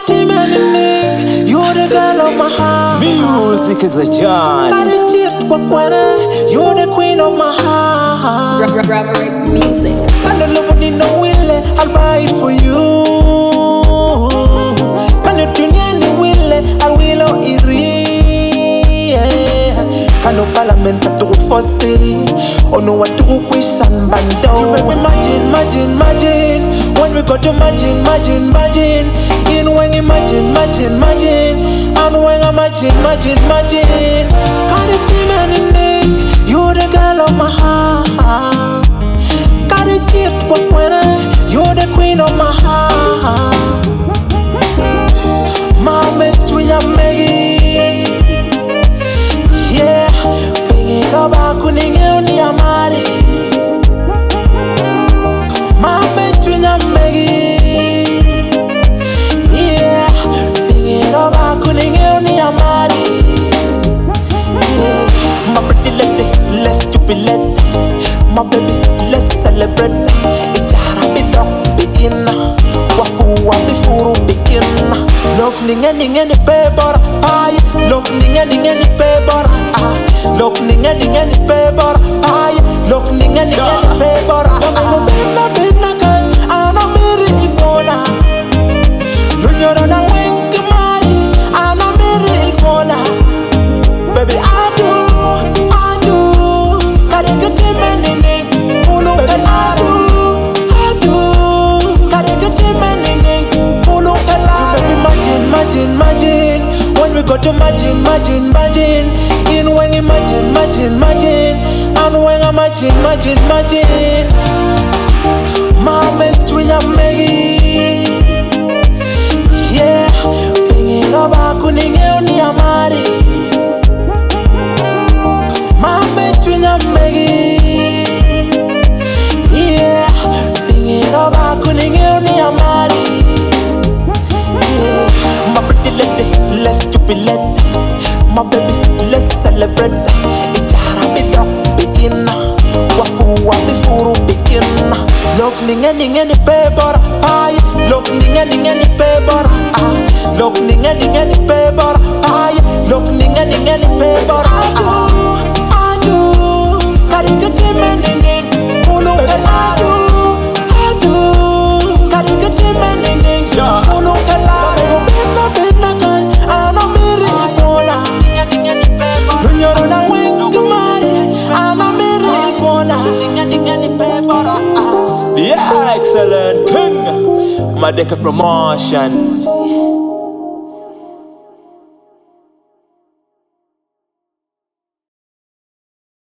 You're the girl of my heart. Music is a journey. You're the queen of my heart. Reverend music. I don't know what you know, I'll ride for you. Can you tune in? I'll will iri. Can you parliament to foresee? Oh no, what to question bando? You make me imagine. When we got to imagine. In when imagine. And when imagine. Can't it be anything? You're the girl of my heart. Got it cheap, but when you're the queen of my heart. Mama, twin, I'm Maggie. Yeah, bring it up, I couldn't only amari. Mama, twin, I'm Maggie. Yeah, bring it up, I couldn't only amari. My pretty lady, let's jubilate. My baby, let's celebrate. It's a happy dog, begin. Wafu, wabi furu, begin. Look, ningen, paper, pie. Look, ningen, paper, ah. Look, ningen, paper, pie. Look, ningen, paper, ah. Bena, girl, I know me, Ivona. Look, you're on a wink, Mari. I know me, Ivona. Baby, I do. Gotta get him anything. Follow the ladder. I do. Gotta get him anything. Follow the ladder. Imagine. When we got to imagine. In when imagine. And when imagine. Mama, twin, I'm Maggie. Yeah, bring it up, I couldn't only amari. Mama, twin, I'm Maggie. Yeah, bring it up, I couldn't only amari. My pretty lady, let's jubilate. My baby, let's celebrate. It's a happy dog, begin. Wafu, wabi furu, begin. Look, ningen, paper, pie. Look, ningen, paper, ah. Look, ningen, paper, pie. Look, ningen, paper, ah. I do. Gotta get him anything. Follow the ladder. I do. Gotta get him anything. Follow the ladder. Bena, girl, I know me, Ivona. You're on a wink, Mari. I know me, Ivona. Yeah, excellent king. Madeka promotion.